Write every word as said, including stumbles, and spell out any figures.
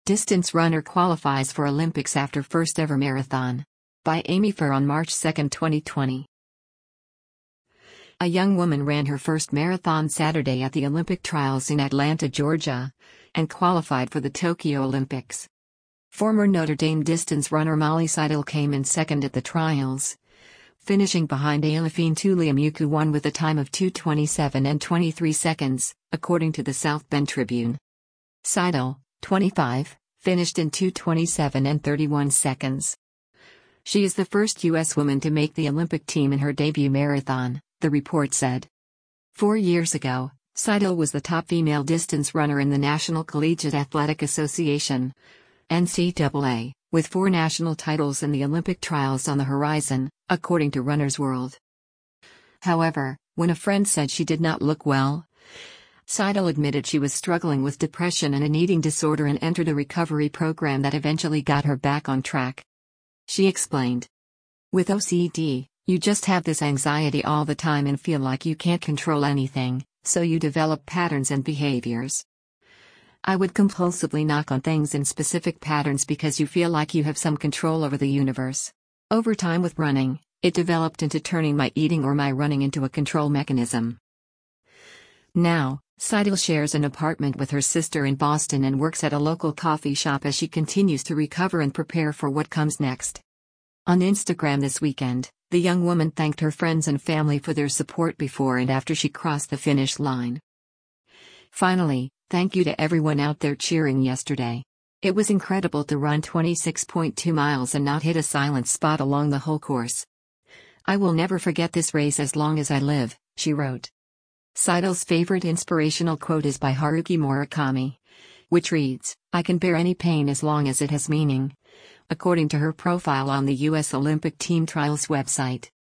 Distance runner qualifies for Olympics after first ever marathon. By Amy Fair on March second, twenty twenty. A young woman ran her first marathon Saturday at the Olympic trials in Atlanta, Georgia, and qualified for the Tokyo Olympics. Former Notre Dame distance runner Molly Seidel came in second at the trials, finishing behind Alifine Tuliamuk, who won with a time of two twenty-seven and twenty-three seconds, according to the South Bend Tribune. Seidel, twenty-five, finished in two twenty-seven and thirty-one seconds. She is the first U S woman to make the Olympic team in her debut marathon, the report said. Four years ago, Seidel was the top female distance runner in the National Collegiate Athletic Association, N C double A, with four national titles and the Olympic trials on the horizon, according to Runner's World. However, when a friend said she did not look well, Seidel admitted she was struggling with depression and an eating disorder and entered a recovery program that eventually got her back on track. She explained, "With O C D, you just have this anxiety all the time and feel like you can't control anything, so you develop patterns and behaviors. I would compulsively knock on things in specific patterns because you feel like you have some control over the universe. Over time with running, it developed into turning my eating or my running into a control mechanism." Now, Seidel shares an apartment with her sister in Boston and works at a local coffee shop as she continues to recover and prepare for what comes next. On Instagram this weekend, the young woman thanked her friends and family for their support before and after she crossed the finish line. "Finally, thank you to everyone out there cheering yesterday. It was incredible to run twenty-six point two miles and not hit a silent spot along the whole course. I will never forget this race as long as I live," she wrote. Seidel's favorite inspirational quote is by Haruki Murakami, which reads, "I can bear any pain as long as it has meaning," according to her profile on the U S Olympic Team Trials website.